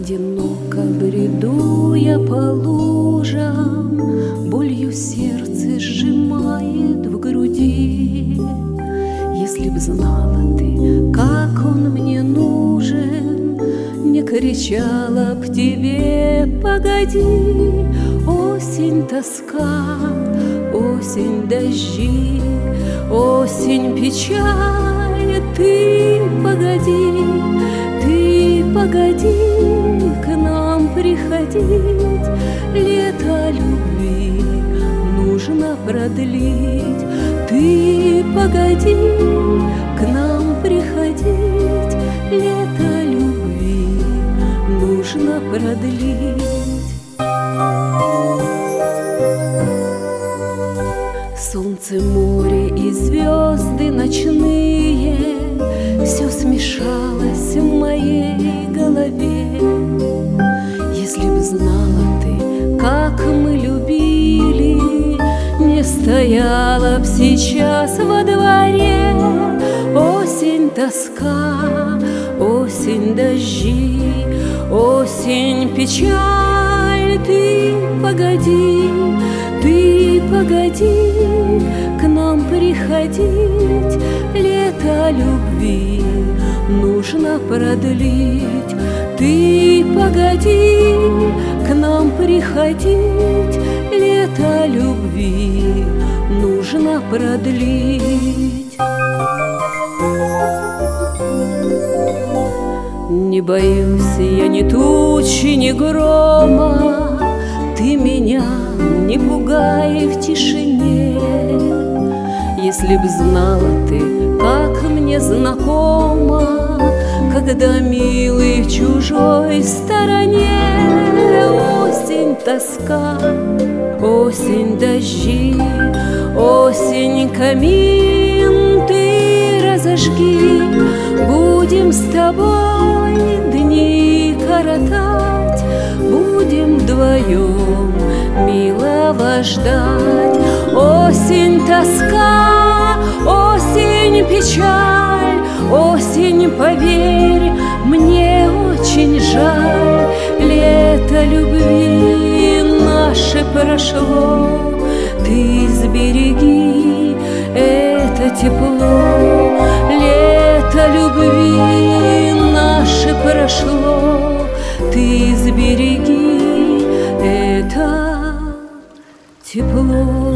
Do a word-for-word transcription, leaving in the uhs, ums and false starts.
Одиноко бреду я по лужам, болью сердце сжимает в груди. Если б знала ты, как он мне нужен, не кричала б тебе погоди. Осень тоска, осень дожди, осень печаль. Ты погоди, ты погоди к нам приходить. Лето любви нужно продлить. Ты погоди к нам приходить. Лето любви нужно продлить. Солнце, море и звезды ночные, все смешалось в моей голове. Если б знала ты, как мы любили, не стояла б сейчас во дворе. Осень тоска, осень дожди, осень печаль. Ты погоди, ты погоди к нам приходить. Лето любви нужно продлить. Ты погоди к нам приходить. Лето любви нужно продлить. Не боюсь я ни тучи, ни грома. Ты меня не пугай в тишине. Если б знала ты, как мне знакомо, когда милый в чужой стороне. Осень тоска, осень дожди, осень камин. Ты разожги, будем с тобой дни коротать. Будем вдвоем милого ждать. Осень тоска, осень печаль. Осень, поверь, мне очень жаль. Лето любви наше прошло. Ты сбереги это тепло. Лето любви наше прошло. Ты сбереги это тепло.